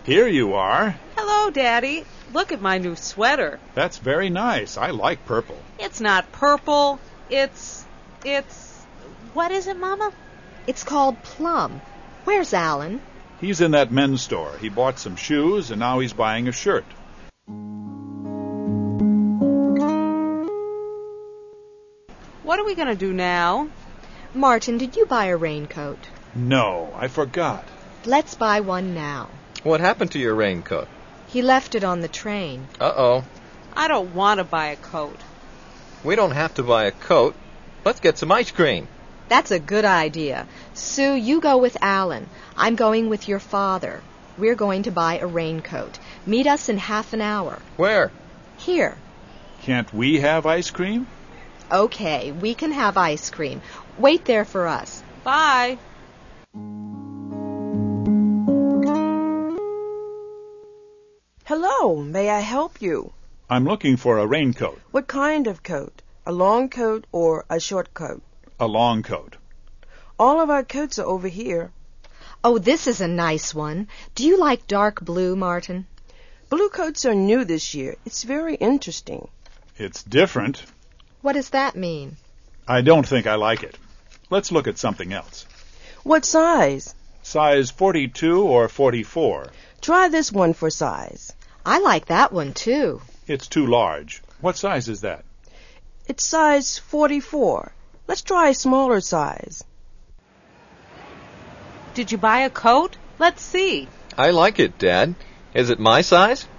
Here you are. Hello, Daddy. Look at my new sweater. That's very nice. I like purple. It's not purple. It's... What is it, Mama? It's called plum. Where's Alan? He's in that men's store. He bought some shoes, and now he's buying a shirt. What are we going to do now? Martin, did you buy a raincoat? No, I forgot. Let's buy one now. What happened to your raincoat? He left it on the train. Uh-oh. I don't want to buy a coat. We don't have to buy a coat. Let's get some ice cream. That's a good idea. Sue, you go with Alan. I'm going with your father. We're going to buy a raincoat. Meet us in half an hour. Where? Here. Can't we have ice cream? Okay, we can have ice cream. Wait there for us. Bye. Hello, may I help you? I'm looking for a raincoat. What kind of coat? A long coat or a short coat? A long coat. All of our coats are over here. Oh, this is a nice one. Do you like dark blue, Martin? Blue coats are new this year. It's very interesting. It's different. What does that mean? I don't think I like it. Let's look at something else. What size? Size 42 or 44. Try this one for size. I like that one, too. It's too large. What size is that? It's size 44. Let's try a smaller size. Did you buy a coat? Let's see. I like it, Dad. Is it my size?